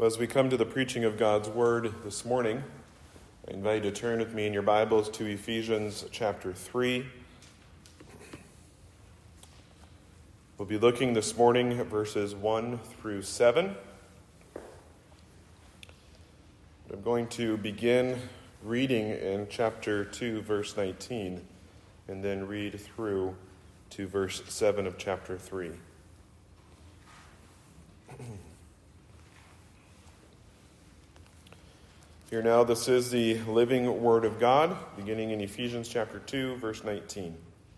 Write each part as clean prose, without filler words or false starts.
As we come to the preaching of God's Word this morning, I invite you to turn with me in your Bibles to Ephesians chapter 3. We'll be looking this morning at verses 1 through 7. I'm going to begin reading in chapter 2, verse 19, and then read through to verse 7 of chapter 3. Here now, this is the living Word of God, beginning in Ephesians chapter 2, verse 19.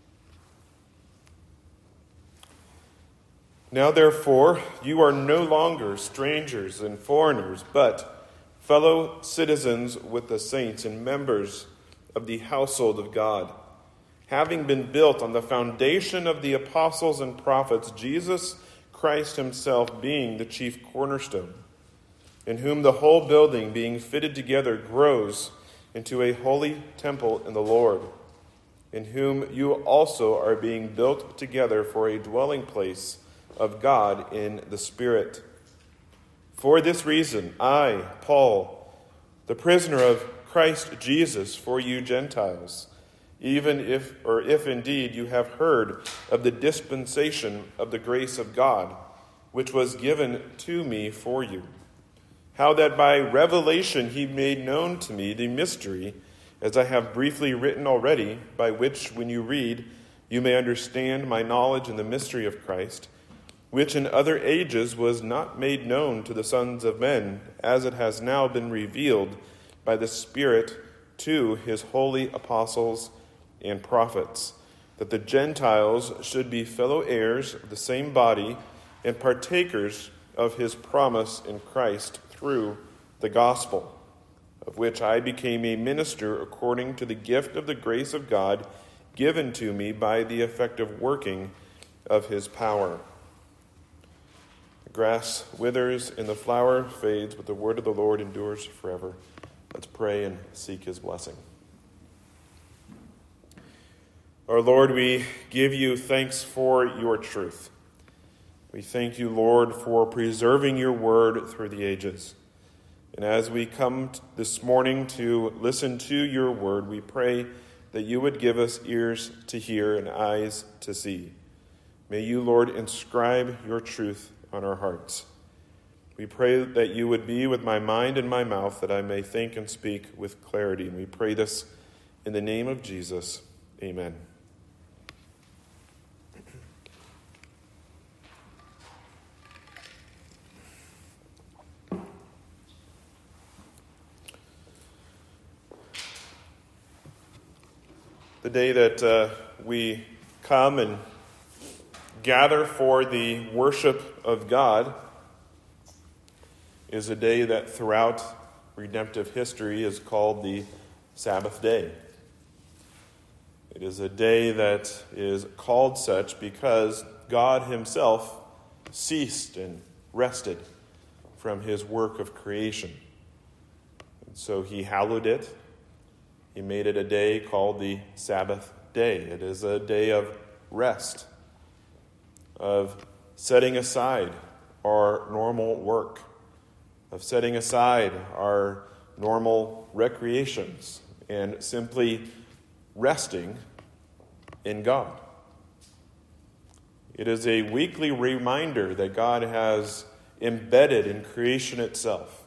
Now therefore, you are no longer strangers and foreigners, but fellow citizens with the saints and members of the household of God, having been built on the foundation of the apostles and prophets, Jesus Christ himself being the chief cornerstone, in whom the whole building, being fitted together, grows into a holy temple in the Lord, in whom you also are being built together for a dwelling place of God in the Spirit. For this reason, I, Paul, the prisoner of Christ Jesus for you Gentiles, even if indeed you have heard of the dispensation of the grace of God, which was given to me for you, how that by revelation he made known to me the mystery, as I have briefly written already, by which, when you read, you may understand my knowledge in the mystery of Christ, which in other ages was not made known to the sons of men, as it has now been revealed by the Spirit to his holy apostles and prophets, that the Gentiles should be fellow heirs of the same body and partakers of his promise in Christ through the gospel, of which I became a minister according to the gift of the grace of God given to me by the effective working of his power. The grass withers and the flower fades, but the word of the Lord endures forever. Let's pray and seek his blessing. Our Lord, we give you thanks for your truth. We thank you, Lord, for preserving your word through the ages. And as we come this morning to listen to your word, we pray that you would give us ears to hear and eyes to see. May you, Lord, inscribe your truth on our hearts. We pray that you would be with my mind and my mouth, that I may think and speak with clarity. And we pray this in the name of Jesus. Amen. The day that we come and gather for the worship of God is a day that throughout redemptive history is called the Sabbath day. It is a day that is called such because God himself ceased and rested from his work of creation. And so he hallowed it. He made it a day called the Sabbath day. It is a day of rest, of setting aside our normal work, of setting aside our normal recreations, and simply resting in God. It is a weekly reminder that God has embedded in creation itself,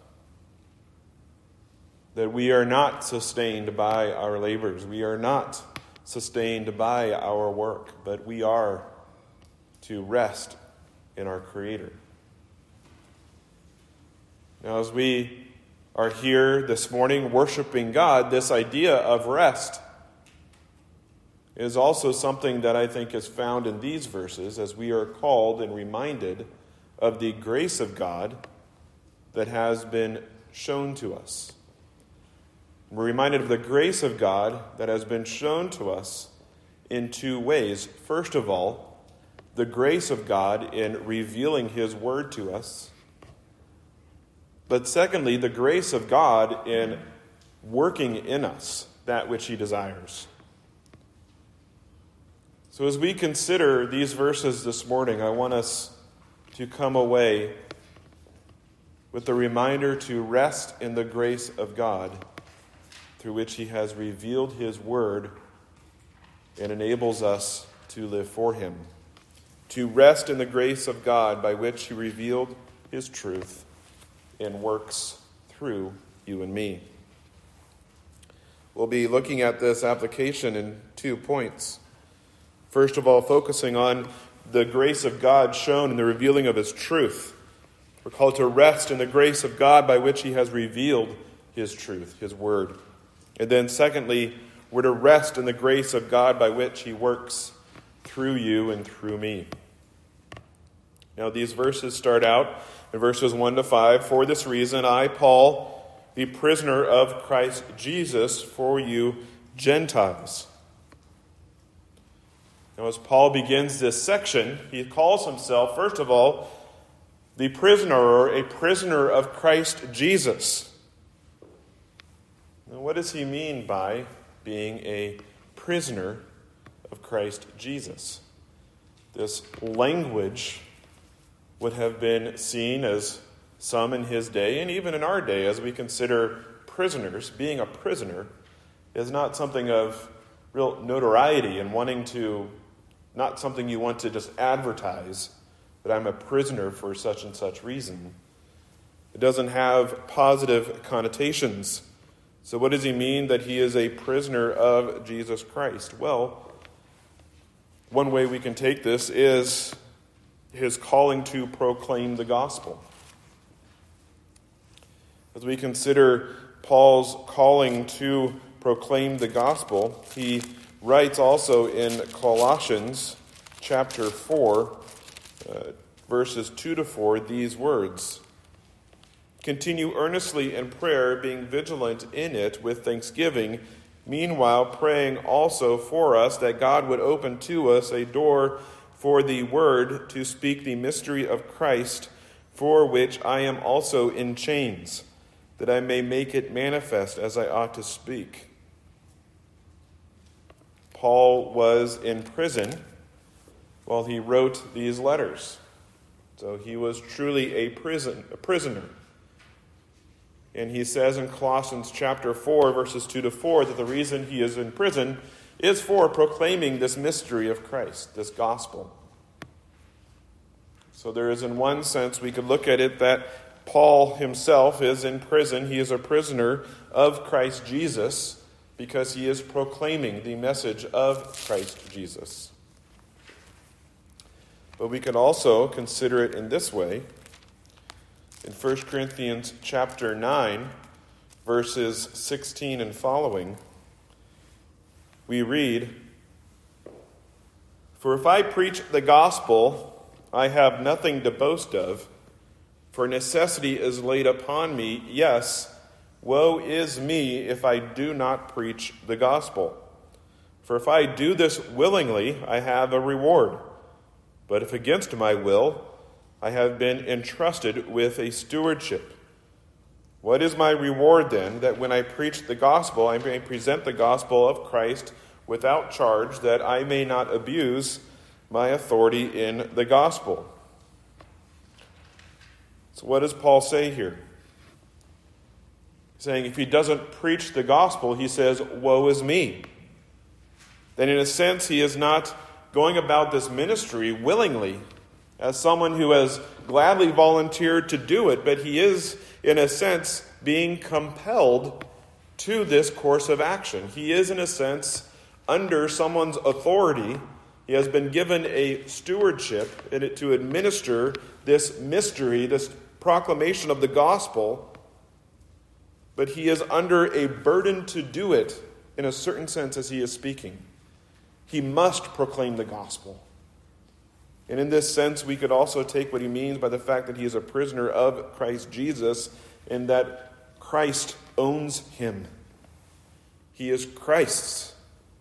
that we are not sustained by our labors. We are not sustained by our work, but we are to rest in our Creator. Now, as we are here this morning worshiping God, this idea of rest is also something that I think is found in these verses, as we are called and reminded of the grace of God that has been shown to us. We're reminded of the grace of God that has been shown to us in two ways. First of all, the grace of God in revealing his word to us. But secondly, the grace of God in working in us that which he desires. So as we consider these verses this morning, I want us to come away with the reminder to rest in the grace of God, through which he has revealed his word and enables us to live for him. To rest in the grace of God by which he revealed his truth and works through you and me. We'll be looking at this application in 2 points. First of all, focusing on the grace of God shown in the revealing of his truth. We're called to rest in the grace of God by which he has revealed his truth, his word. And then secondly, we're to rest in the grace of God by which he works through you and through me. Now these verses start out in verses 1 to 5. For this reason, I, Paul, the prisoner of Christ Jesus, for you Gentiles. Now as Paul begins this section, he calls himself, first of all, the prisoner or a prisoner of Christ Jesus. Now what does he mean by being a prisoner of Christ Jesus? This language would have been seen as some in his day, and even in our day, as we consider prisoners. Being a prisoner is not something of real notoriety and not something you want to just advertise, that I'm a prisoner for such and such reason. It doesn't have positive connotations. So what does he mean that he is a prisoner of Jesus Christ? Well, one way we can take this is his calling to proclaim the gospel. As we consider Paul's calling to proclaim the gospel, he writes also in Colossians chapter 4, verses 2 to 4, these words: "Continue earnestly in prayer, being vigilant in it with thanksgiving, meanwhile praying also for us that God would open to us a door for the word to speak the mystery of Christ, for which I am also in chains, that I may make it manifest as I ought to speak." Paul was in prison while he wrote these letters. So he was truly a prisoner. And he says in Colossians chapter 4, verses 2 to 4, that the reason he is in prison is for proclaiming this mystery of Christ, this gospel. So there is, in one sense, we could look at it that Paul himself is in prison. He is a prisoner of Christ Jesus because he is proclaiming the message of Christ Jesus. But we could also consider it in this way. In 1 Corinthians chapter 9, verses 16 and following, we read, "For if I preach the gospel, I have nothing to boast of, for necessity is laid upon me. Yes, woe is me if I do not preach the gospel. For if I do this willingly, I have a reward. But if against my will, I have been entrusted with a stewardship. What is my reward then, that when I preach the gospel, I may present the gospel of Christ without charge, that I may not abuse my authority in the gospel?" So what does Paul say here? He's saying if he doesn't preach the gospel, he says, woe is me. Then in a sense, he is not going about this ministry willingly, as someone who has gladly volunteered to do it, but he is, in a sense, being compelled to this course of action. He is, in a sense, under someone's authority. He has been given a stewardship to administer this mystery, this proclamation of the gospel, but he is under a burden to do it in a certain sense as he is speaking. He must proclaim the gospel. And in this sense, we could also take what he means by the fact that he is a prisoner of Christ Jesus, and that Christ owns him. He is Christ's.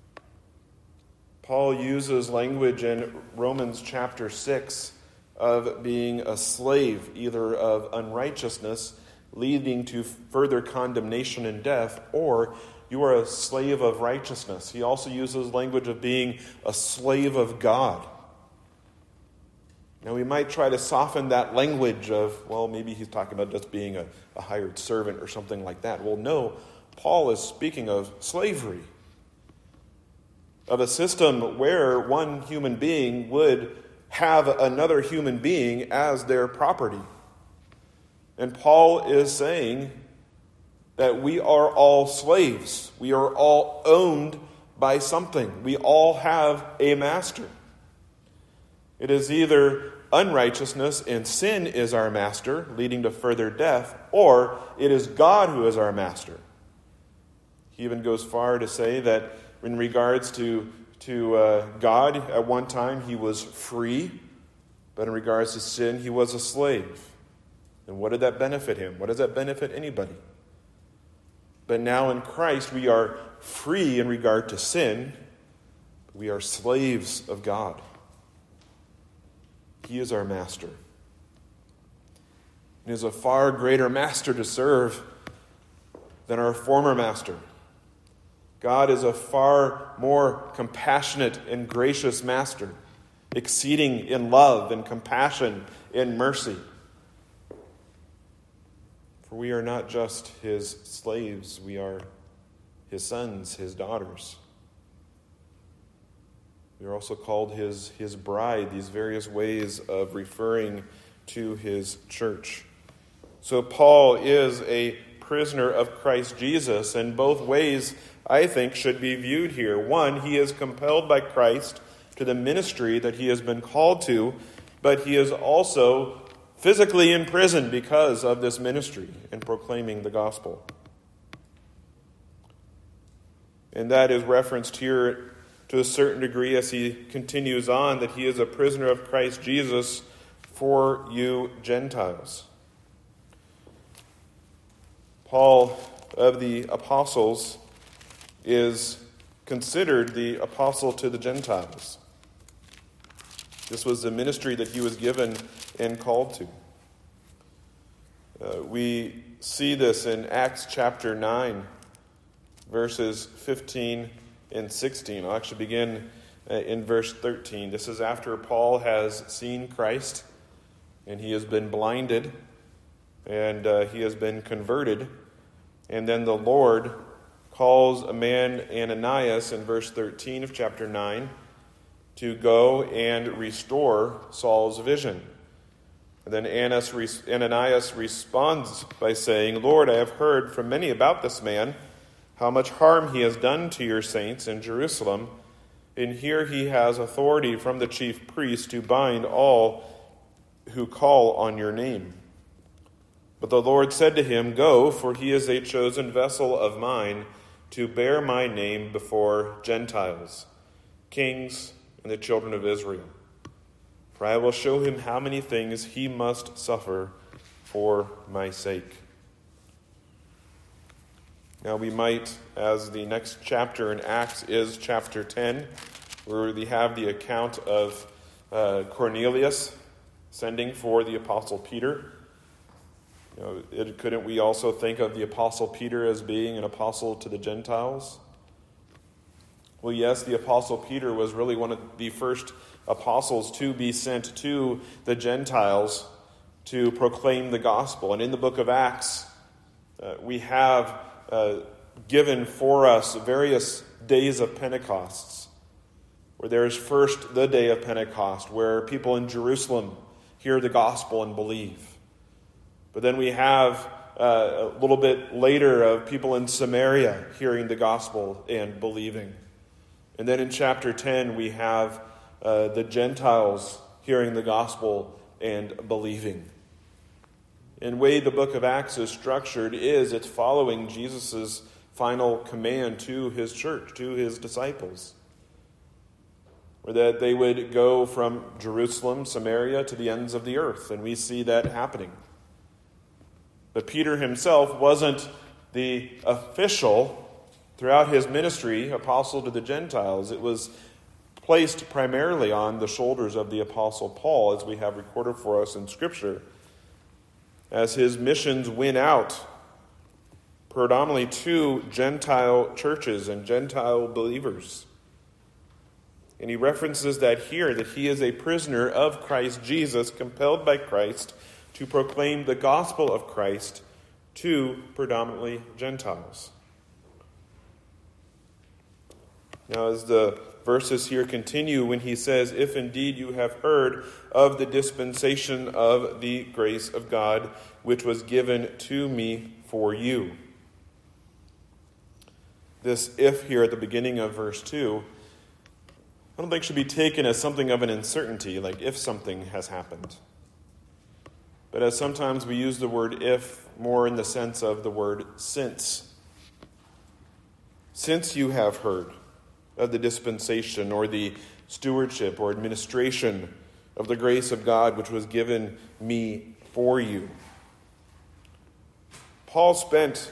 Paul uses language in Romans chapter 6 of being a slave, either of unrighteousness, leading to further condemnation and death, or you are a slave of righteousness. He also uses language of being a slave of God. Now, we might try to soften that language of, well, maybe he's talking about just being a hired servant or something like that. Well, no, Paul is speaking of slavery, of a system where one human being would have another human being as their property. And Paul is saying that we are all slaves. We are all owned by something. We all have a master. It is either unrighteousness and sin is our master, leading to further death, or it is God who is our master. He even goes far to say that in regards to God, at one time he was free, but in regards to sin, he was a slave. And what did that benefit him? What does that benefit anybody? But now in Christ, we are free in regard to sin. We are slaves of God. He is our master. He is a far greater master to serve than our former master. God is a far more compassionate and gracious master, exceeding in love and compassion and mercy. For we are not just his slaves, we are his sons, his daughters. We are also called his bride, these various ways of referring to his church. So Paul is a prisoner of Christ Jesus, and both ways, I think, should be viewed here. One, he is compelled by Christ to the ministry that he has been called to, but he is also physically in prison because of this ministry and proclaiming the gospel. And that is referenced here to a certain degree as he continues on, that he is a prisoner of Christ Jesus for you Gentiles. Paul of the apostles is considered the apostle to the Gentiles. This was the ministry that he was given and called to. We see this in Acts chapter 9, verses 15 and 16. I'll actually begin in verse 13. This is after Paul has seen Christ, and he has been blinded, and he has been converted. And then the Lord calls a man, Ananias, in verse 13 of chapter 9, to go and restore Saul's vision. And then Ananias responds by saying, Lord, I have heard from many about this man, how much harm he has done to your saints in Jerusalem, and here he has authority from the chief priest to bind all who call on your name. But the Lord said to him, Go, for he is a chosen vessel of mine to bear my name before Gentiles, kings, and the children of Israel. For I will show him how many things he must suffer for my sake. Now we might, as the next chapter in Acts is chapter 10, where we have the account of Cornelius sending for the Apostle Peter. Couldn't we also think of the Apostle Peter as being an apostle to the Gentiles? Well, yes, the Apostle Peter was really one of the first apostles to be sent to the Gentiles to proclaim the gospel. And in the book of Acts, we have given for us various days of Pentecosts, where there is first the day of Pentecost, where people in Jerusalem hear the gospel and believe. But then we have a little bit later of people in Samaria hearing the gospel and believing. And then in chapter 10, we have the Gentiles hearing the gospel and believing. And the way the book of Acts is structured is it's following Jesus' final command to his church, to his disciples. Or that they would go from Jerusalem, Samaria, to the ends of the earth. And we see that happening. But Peter himself wasn't the official, throughout his ministry, apostle to the Gentiles. It was placed primarily on the shoulders of the Apostle Paul, as we have recorded for us in Scripture, as his missions went out predominantly to Gentile churches and Gentile believers. And he references that here, that he is a prisoner of Christ Jesus, compelled by Christ to proclaim the gospel of Christ to predominantly Gentiles. Now, as the verses here continue, when he says, "If indeed you have heard of the dispensation of the grace of God, which was given to me for you." This "if" here at the beginning of verse 2, I don't think should be taken as something of an uncertainty, like if something has happened. But as sometimes we use the word "if" more in the sense of the word "since." Since you have heard of the dispensation or the stewardship or administration of the grace of God which was given me for you. Paul spent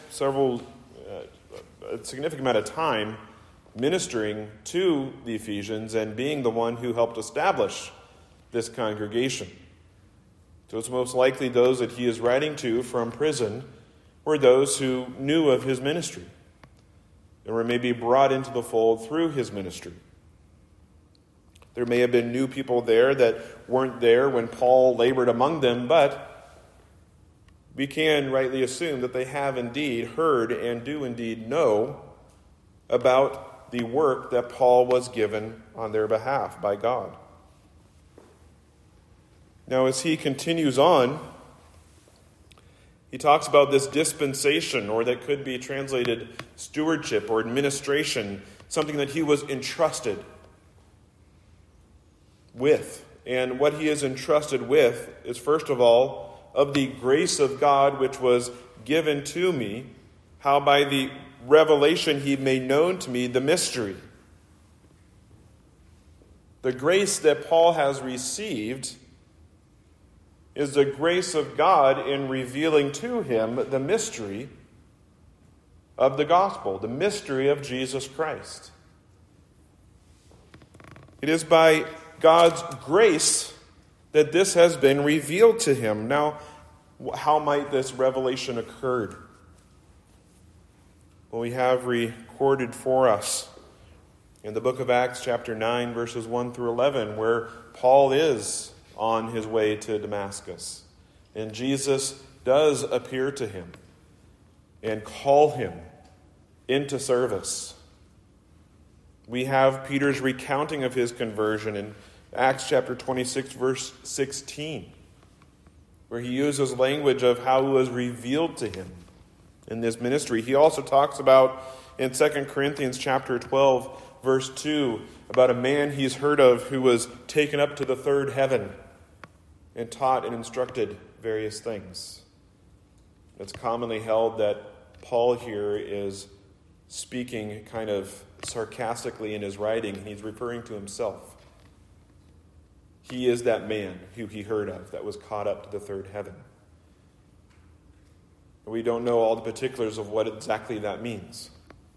a significant amount of time ministering to the Ephesians and being the one who helped establish this congregation. So it's most likely those that he is writing to from prison were those who knew of his ministry and were maybe brought into the fold through his ministry. There may have been new people there that weren't there when Paul labored among them, but we can rightly assume that they have indeed heard and do indeed know about the work that Paul was given on their behalf by God. Now, as he continues on, he talks about this dispensation, or that could be translated stewardship or administration, something that he was entrusted with. And what he is entrusted with is, first of all, of the grace of God which was given to me, how by the revelation he made known to me the mystery. The grace that Paul has received is the grace of God in revealing to him the mystery of the gospel, the mystery of Jesus Christ. It is by God's grace that this has been revealed to him. Now, how might this revelation occur? Well, we have recorded for us in the book of Acts, chapter 9, verses 1 through 11, where Paul is on his way to Damascus. And Jesus does appear to him and call him into service. We have Peter's recounting of his conversion in Acts chapter 26, verse 16, where he uses language of how it was revealed to him in this ministry. He also talks about in 2 Corinthians chapter 12, verse 2, about a man he's heard of who was taken up to the third heaven and taught and instructed various things. It's commonly held that Paul here is speaking kind of sarcastically in his writing, and he's referring to himself. He is that man who he heard of that was caught up to the third heaven. We don't know all the particulars of what exactly that means.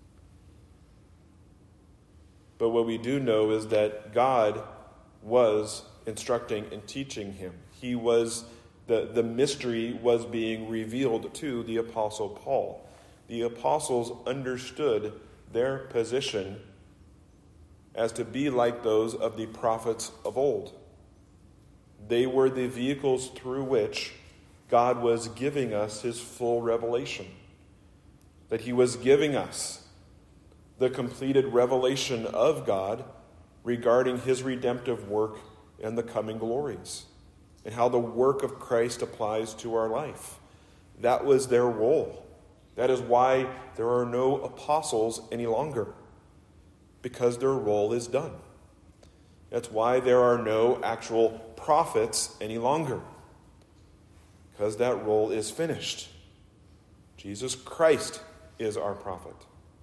But what we do know is that God was instructing and teaching him. He was, the mystery was being revealed to the Apostle Paul. The apostles understood their position as to be like those of the prophets of old. They were the vehicles through which God was giving us his full revelation. That he was giving us the completed revelation of God regarding his redemptive work and the coming glories, and how the work of Christ applies to our life. That was their role. That is why there are no apostles any longer, because their role is done. That's why there are no actual prophets any longer, because that role is finished. Jesus Christ is our prophet.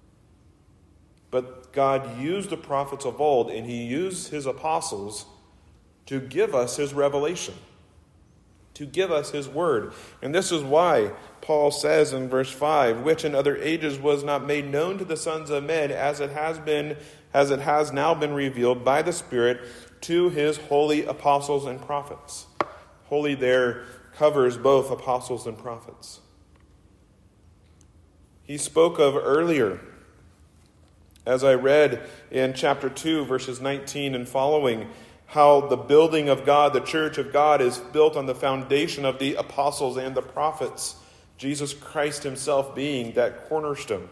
But God used the prophets of old, and he used his apostles to give us his revelation, to give us his word. And this is why Paul says in verse 5, which in other ages was not made known to the sons of men, as it has now been revealed by the Spirit to his holy apostles and prophets. Holy there covers both apostles and prophets. He spoke of earlier As I read in chapter 2, verses 19 and following, how the building of God, the church of God, is built on the foundation of the apostles and the prophets, Jesus Christ himself being that cornerstone.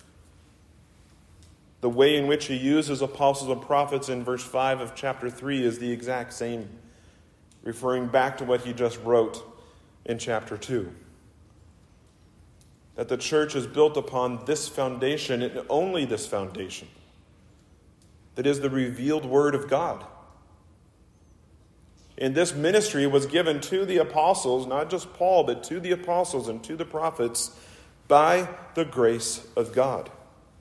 The way in which he uses apostles and prophets in verse 5 of chapter 3 is the exact same, referring back to what he just wrote in chapter 2. That the church is built upon this foundation and only this foundation. That is the revealed word of God. And this ministry was given to the apostles, not just Paul, but to the apostles and to the prophets by the grace of God.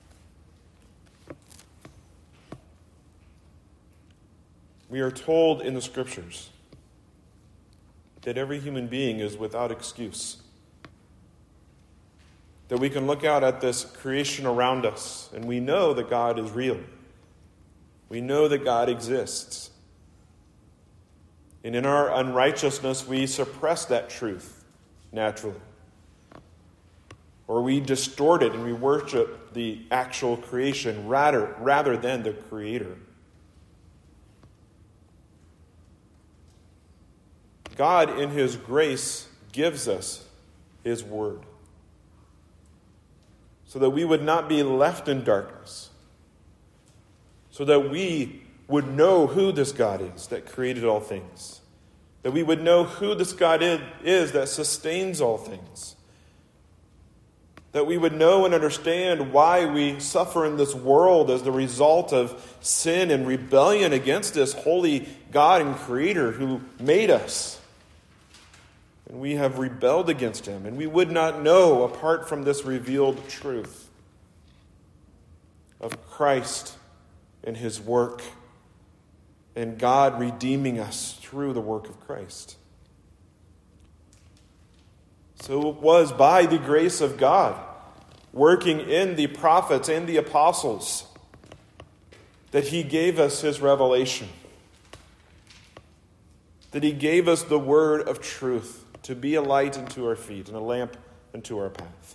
We are told in the Scriptures that every human being is without excuse. That we can look out at this creation around us and we know that God is real. We know that God exists. And in our unrighteousness, we suppress that truth naturally. Or we distort it and we worship the actual creation rather than the Creator. God, in his grace, gives us his word, so that we would not be left in darkness, so that we would know who this God is that created all things, that we would know who this God is that sustains all things, that we would know and understand why we suffer in this world as the result of sin and rebellion against this holy God and Creator who made us. And we have rebelled against him, and we would not know apart from this revealed truth of Christ and his work, and God redeeming us through the work of Christ. So it was by the grace of God, working in the prophets and the apostles, that he gave us his revelation, that he gave us the word of truth, to be a light unto our feet and a lamp unto our path.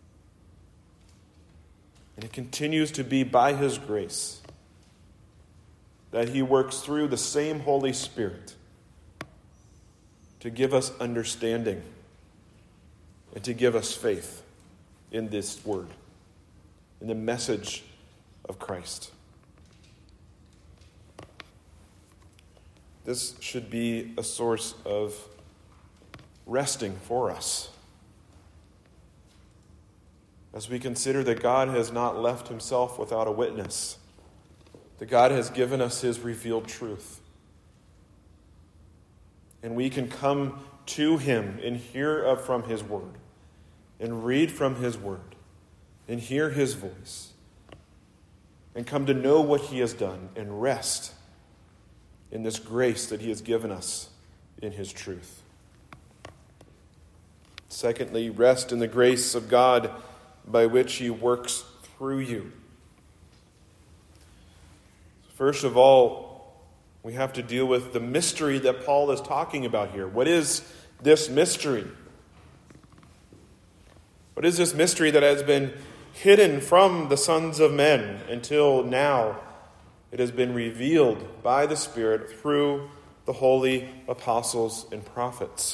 And it continues to be by his grace that he works through the same Holy Spirit to give us understanding and to give us faith in this word, in the message of Christ. This should be a source of resting for us as we consider that God has not left himself without a witness, that God has given us his revealed truth. And we can come to him and hear from his word, and read from his word, and hear his voice, and come to know what he has done, and rest in this grace that he has given us in his truth. Secondly, rest in the grace of God by which he works through you. First of all, we have to deal with the mystery that Paul is talking about here. What is this mystery? What is this mystery that has been hidden from the sons of men until now? It has been revealed by the Spirit through the holy apostles and prophets.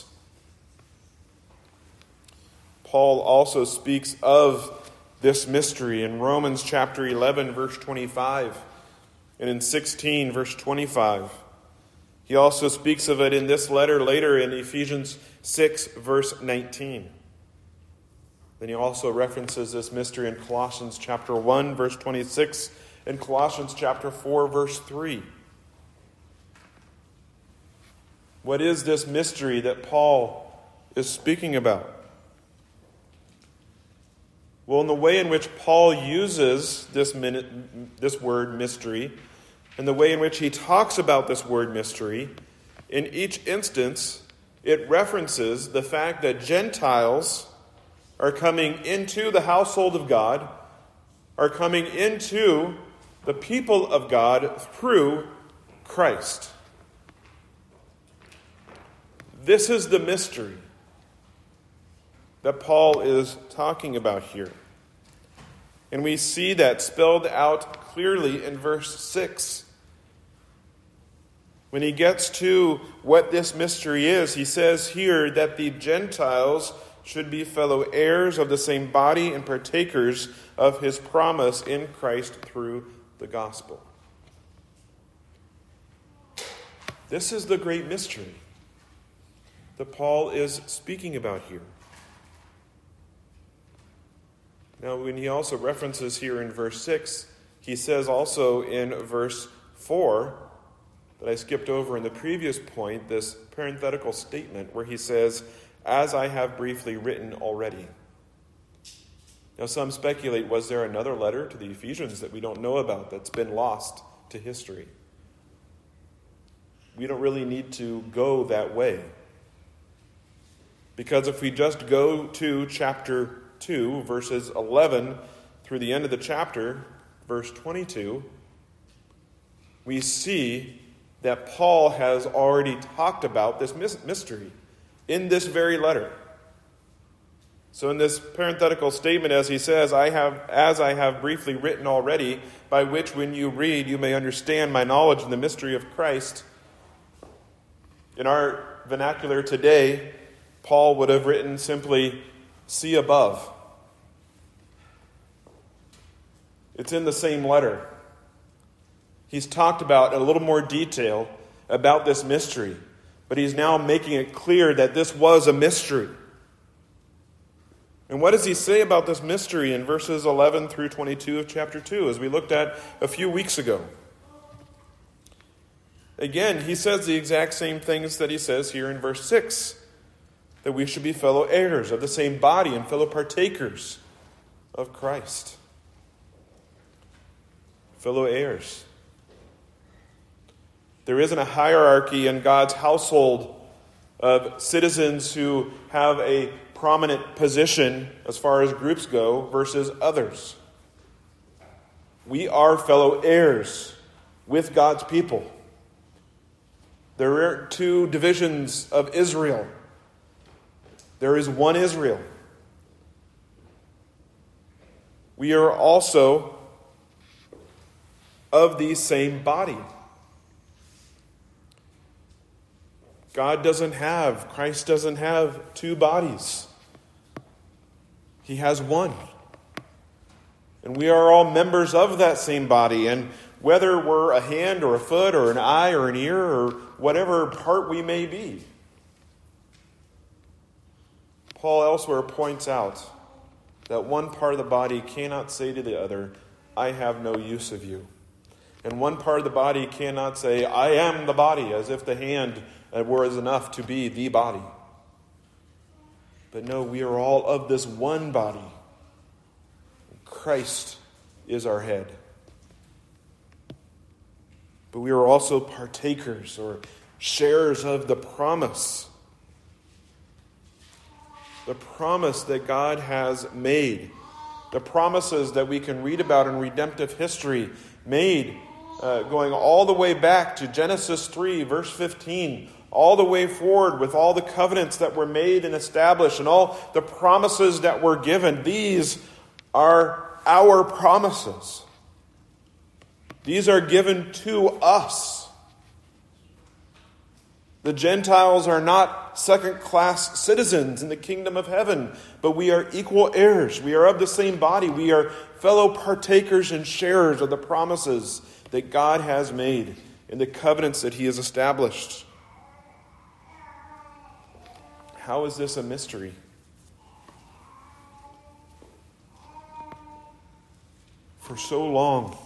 Paul also speaks of this mystery in Romans chapter 11, verse 25, and in 16, verse 25. He also speaks of it in this letter later in Ephesians 6, verse 19. Then he also references this mystery in Colossians chapter 1, verse 26, and Colossians chapter 4, verse 3. What is this mystery that Paul is speaking about? Well, in the way in which Paul uses this word mystery, and the way in which he talks about this word mystery, in each instance, it references the fact that Gentiles are coming into the household of God, are coming into the people of God through Christ. This is the mystery that Paul is talking about here. And we see that spelled out clearly in verse 6. When he gets to what this mystery is, he says here that the Gentiles should be fellow heirs of the same body and partakers of his promise in Christ through the gospel. This is the great mystery that Paul is speaking about here. Now, when he also references here in verse 6, he says also in verse 4, that I skipped over in the previous point, this parenthetical statement where he says, as I have briefly written already. Now, some speculate, was there another letter to the Ephesians that we don't know about that's been lost to history? We don't really need to go that way. Because if we just go to chapter 2, verses 11 through the end of the chapter, verse 22, we see that Paul has already talked about this mystery in this very letter. So in this parenthetical statement, as he says, as I have briefly written already, by which when you read you may understand my knowledge in the mystery of Christ. In our vernacular today, Paul would have written simply, see above. It's in the same letter. He's talked about in a little more detail about this mystery, but he's now making it clear that this was a mystery. And what does he say about this mystery in verses 11 through 22 of chapter 2, as we looked at a few weeks ago? Again, he says the exact same things that he says here in verse 6, that we should be fellow heirs of the same body and fellow partakers of Christ. Fellow heirs. There isn't a hierarchy in God's household of citizens who have a prominent position as far as groups go versus others. We are fellow heirs with God's people. There aren't two divisions of Israel. There is one Israel. We are also of the same body. Christ doesn't have two bodies. He has one. And we are all members of that same body. And whether we're a hand or a foot or an eye or an ear or whatever part we may be, Paul elsewhere points out that one part of the body cannot say to the other, I have no use of you. And one part of the body cannot say, I am the body, as if the hand was enough to be the body. But no, we are all of this one body. Christ is our head. But we are also partakers or sharers of the promise. The promise that God has made. The promises that we can read about in redemptive history made going all the way back to Genesis 3, verse 15, all the way forward with all the covenants that were made and established and all the promises that were given. These are our promises. These are given to us. The Gentiles are not second-class citizens in the kingdom of heaven, but we are equal heirs. We are of the same body. We are fellow partakers and sharers of the promises that God has made in the covenants that he has established. How is this a mystery? For so long,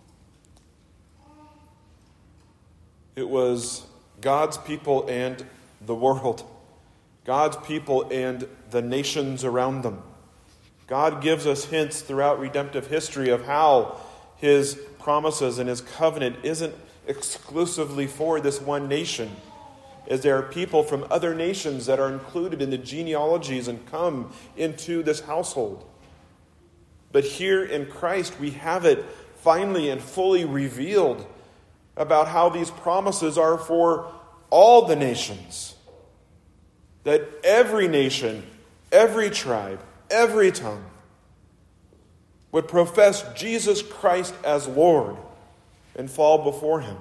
it was God's people and the world, God's people and the nations around them. God gives us hints throughout redemptive history of how his promises and his covenant isn't exclusively for this one nation, as there are people from other nations that are included in the genealogies and come into this household. But here in Christ, we have it finally and fully revealed about how these promises are for all the nations. That every nation, every tribe, every tongue would profess Jesus Christ as Lord and fall before him?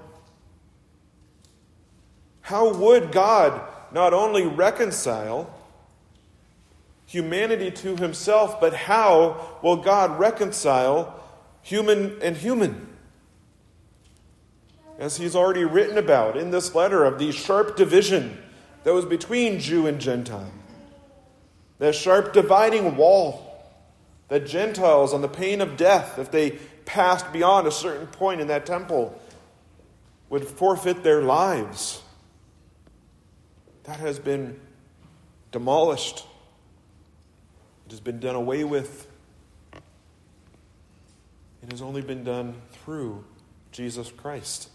How would God not only reconcile humanity to himself, but how will God reconcile human and human? As he's already written about in this letter of the sharp division that was between Jew and Gentile. That sharp dividing wall that Gentiles, on the pain of death, if they passed beyond a certain point in that temple, would forfeit their lives. That has been demolished. It has been done away with. It has only been done through Jesus Christ.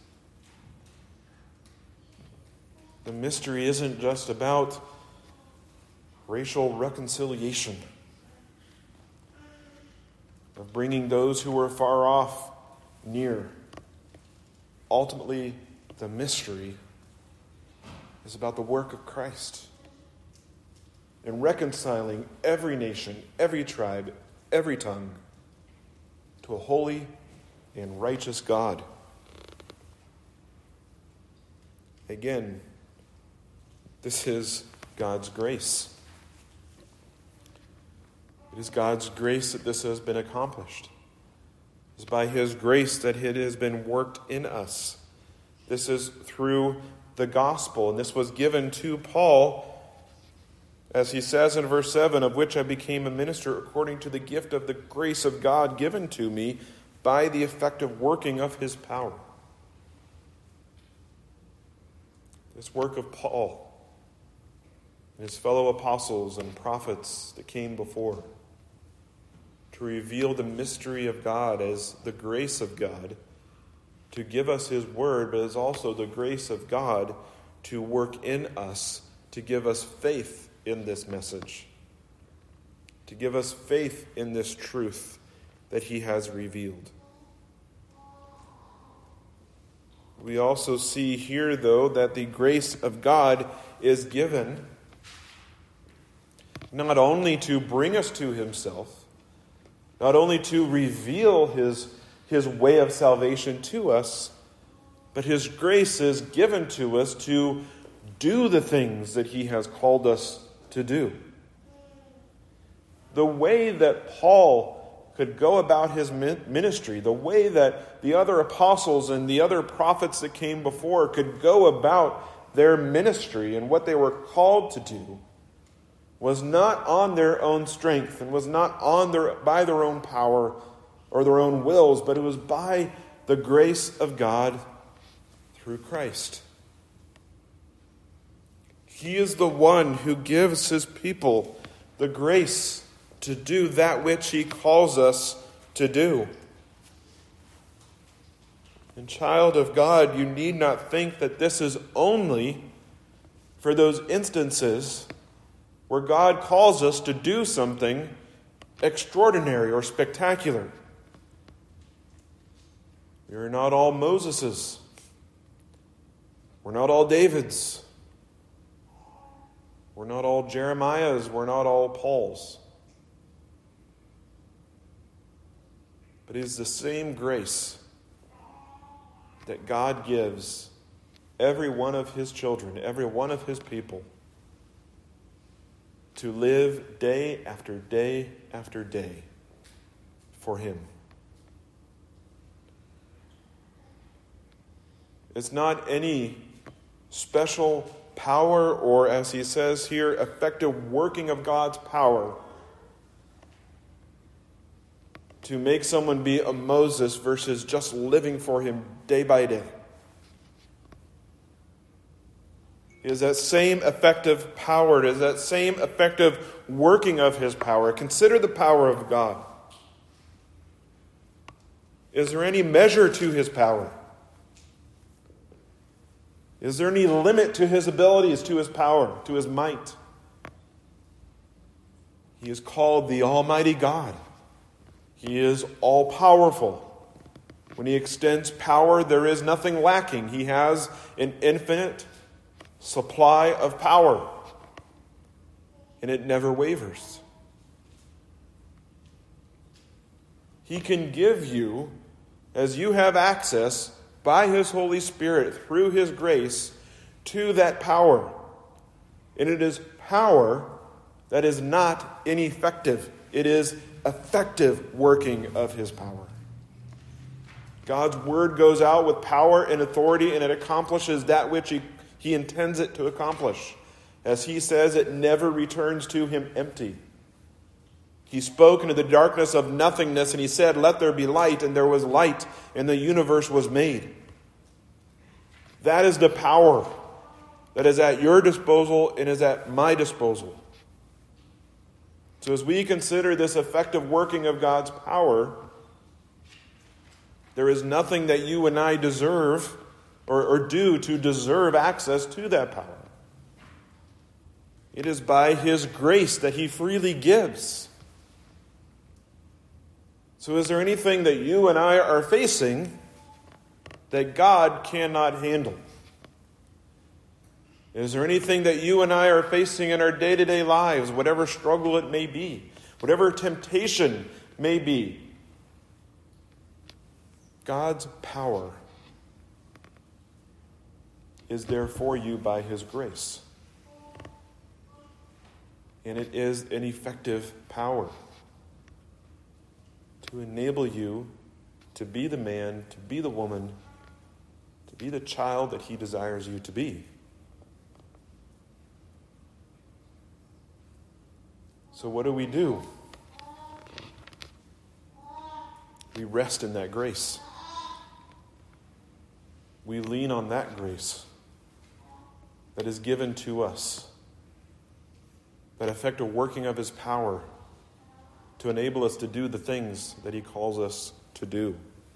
The mystery isn't just about racial reconciliation, of bringing those who were far off near. Ultimately, the mystery is about the work of Christ in reconciling every nation, every tribe, every tongue to a holy and righteous God. Again, this is God's grace. It is God's grace that this has been accomplished. It is by his grace that it has been worked in us. This is through the gospel, and this was given to Paul, as he says in verse 7, of which I became a minister according to the gift of the grace of God given to me by the effective working of his power. This work of Paul and his fellow apostles and prophets that came before to reveal the mystery of God as the grace of God, to give us his word, but as also the grace of God to work in us, to give us faith in this message, to give us faith in this truth that he has revealed. We also see here, though, that the grace of God is given not only to bring us to himself, not only to reveal his way of salvation to us, but his grace is given to us to do the things that he has called us to do. The way that Paul could go about his ministry, the way that the other apostles and the other prophets that came before could go about their ministry and what they were called to do, was not on their own strength and was not by their own power or their own wills, but it was by the grace of God through Christ. He is the one who gives his people the grace to do that which he calls us to do. And child of God, you need not think that this is only for those instances where God calls us to do something extraordinary or spectacular. We are not all Moseses. We're not all Davids. We're not all Jeremiahs. We're not all Pauls. But it is the same grace that God gives every one of his children, every one of his people, to live day after day after day for him. It's not any special power or, as he says here, effective working of God's power to make someone be a Moses versus just living for him day by day. It is that same effective power. It is that same effective working of his power. Consider the power of God. Is there any measure to his power? Is there any limit to his abilities, to his power, to his might? He is called the Almighty God. He is all-powerful. When he extends power, there is nothing lacking. He has an infinite supply of power, and it never wavers. He can give you, as you have access by His Holy Spirit through His grace, to that power. And it is power that is not ineffective. It is effective working of His power. God's word goes out with power and authority, and it accomplishes that which He intends it to accomplish. As He says, it never returns to Him empty. He spoke into the darkness of nothingness, and He said, "Let there be light," and there was light, and the universe was made. That is the power that is at your disposal and is at my disposal. So as we consider this effective working of God's power, there is nothing that you and I deserve or do to deserve access to that power. It is by His grace that He freely gives. So is there anything that you and I are facing that God cannot handle? Is there anything that you and I are facing in our day-to-day lives, whatever struggle it may be, whatever temptation may be? God's power is there for you by His grace. And it is an effective power to enable you to be the man, to be the woman, to be the child that He desires you to be. So what do? We rest in that grace. We lean on that grace that is given to us, that effective working of His power to enable us to do the things that He calls us to do.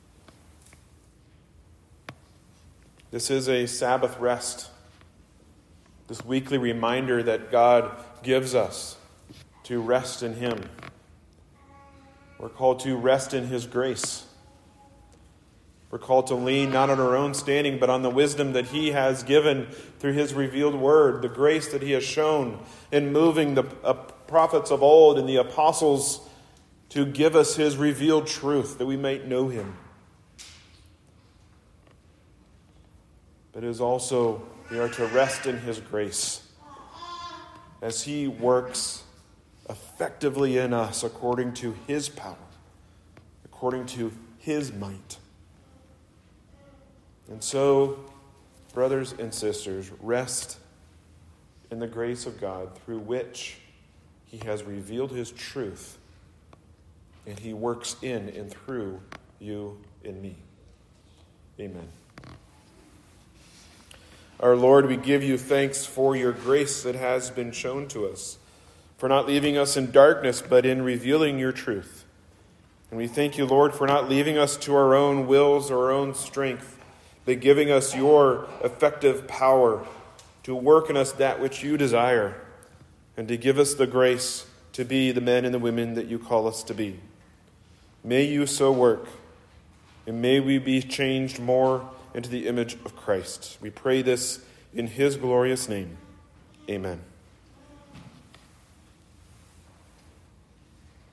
This is a Sabbath rest, this weekly reminder that God gives us to rest in Him. We're called to rest in His grace. We're called to lean not on our own standing, but on the wisdom that He has given through His revealed word, the grace that He has shown in moving the prophets of old and the apostles to give us His revealed truth that we might know Him. But it is also, we are to rest in His grace as He works effectively in us according to His power, according to His might. And so, brothers and sisters, rest in the grace of God through which He has revealed His truth, and He works in and through you and me. Amen. Our Lord, we give You thanks for Your grace that has been shown to us, for not leaving us in darkness, but in revealing Your truth. And we thank You, Lord, for not leaving us to our own wills or our own strength, but giving us Your effective power to work in us that which You desire, and to give us the grace to be the men and the women that You call us to be. May You so work, and may we be changed more into the image of Christ. We pray this in His glorious name. Amen.